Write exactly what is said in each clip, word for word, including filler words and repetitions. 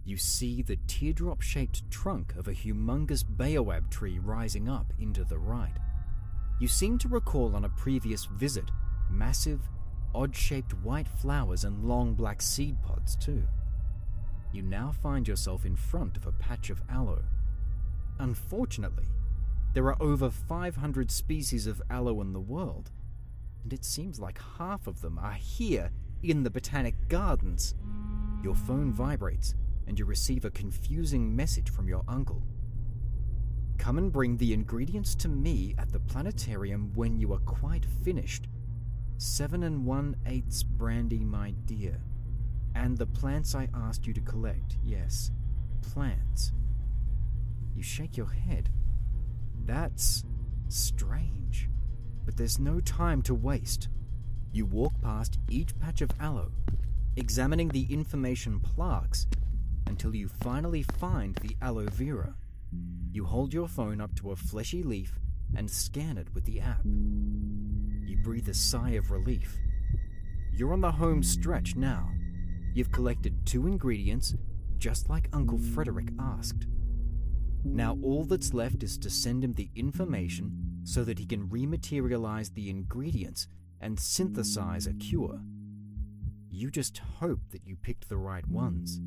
You see the teardrop-shaped trunk of a humongous baobab tree rising up into the right. You seem to recall on a previous visit massive, odd-shaped white flowers and long black seed pods too. You now find yourself in front of a patch of aloe. Unfortunately, there are over five hundred species of aloe in the world, and it seems like half of them are here in the Botanic Gardens. Your phone vibrates, and you receive a confusing message from your uncle. Come and bring the ingredients to me at the planetarium when you are quite finished. Seven and one-eighths brandy, my dear. And the plants I asked you to collect, yes, plants. You shake your head. That's strange, but there's no time to waste. You walk past each patch of aloe, examining the information plaques until you finally find the aloe vera. You hold your phone up to a fleshy leaf and scan it with the app. You breathe a sigh of relief. You're on the home stretch now. You've collected two ingredients, just like Uncle Frederick asked. Now all that's left is to send him the information so that he can rematerialize the ingredients and synthesize a cure. You just hope that you picked the right ones.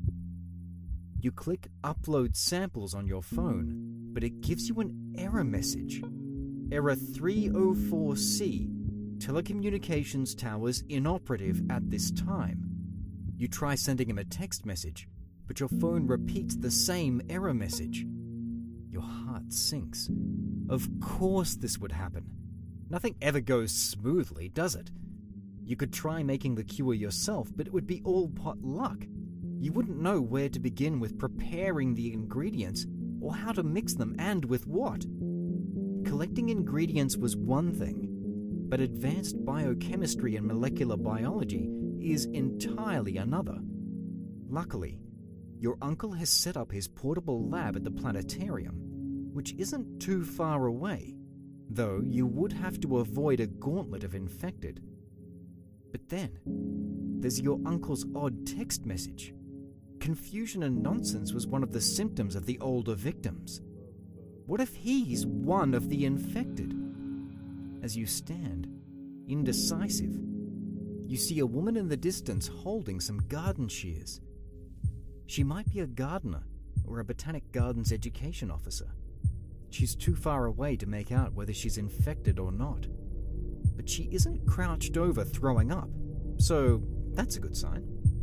You click Upload Samples on your phone, but it gives you an error message. Error three oh four C, telecommunications towers inoperative at this time. You try sending him a text message, but your phone repeats the same error message. Your heart sinks. Of course this would happen. Nothing ever goes smoothly, does it? You could try making the cure yourself, but it would be all pot luck. You wouldn't know where to begin with preparing the ingredients, or how to mix them and with what. Collecting ingredients was one thing, but advanced biochemistry and molecular biology is entirely another. Luckily, your uncle has set up his portable lab at the planetarium, which isn't too far away, though you would have to avoid a gauntlet of infected. But then, there's your uncle's odd text message. Confusion and nonsense was one of the symptoms of the older victims. What if he's one of the infected? As you stand, indecisive, you see a woman in the distance holding some garden shears. She might be a gardener or a Botanic Gardens education officer. She's too far away to make out whether she's infected or not. But she isn't crouched over throwing up, so that's a good sign.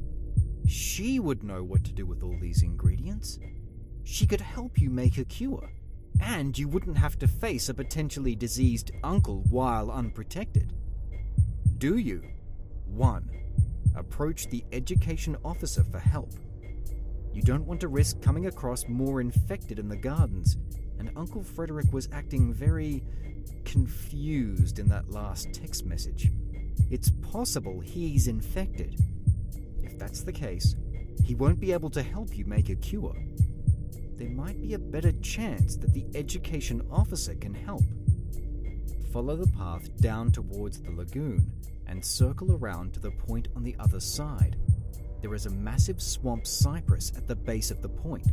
She would know what to do with all these ingredients. She could help you make a cure, and you wouldn't have to face a potentially diseased uncle while unprotected. Do you? one. Approach the education officer for help. You don't want to risk coming across more infected in the gardens, and Uncle Frederick was acting very confused in that last text message. It's possible he's infected. If that's the case, he won't be able to help you make a cure. There might be a better chance that the education officer can help. Follow the path down towards the lagoon and circle around to the point on the other side. There is a massive swamp cypress at the base of the point.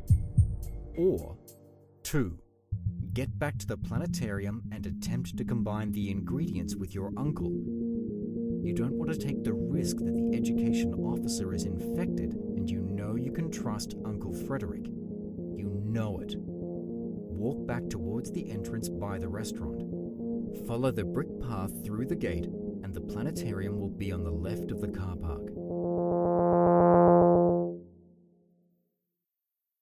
Or, two. Get back to the planetarium and attempt to combine the ingredients with your uncle. You don't want to take the risk that the education officer is infected, and you know you can trust Uncle Frederick. You know it. Walk back towards the entrance by the restaurant. Follow the brick path through the gate, and the planetarium will be on the left of the car park.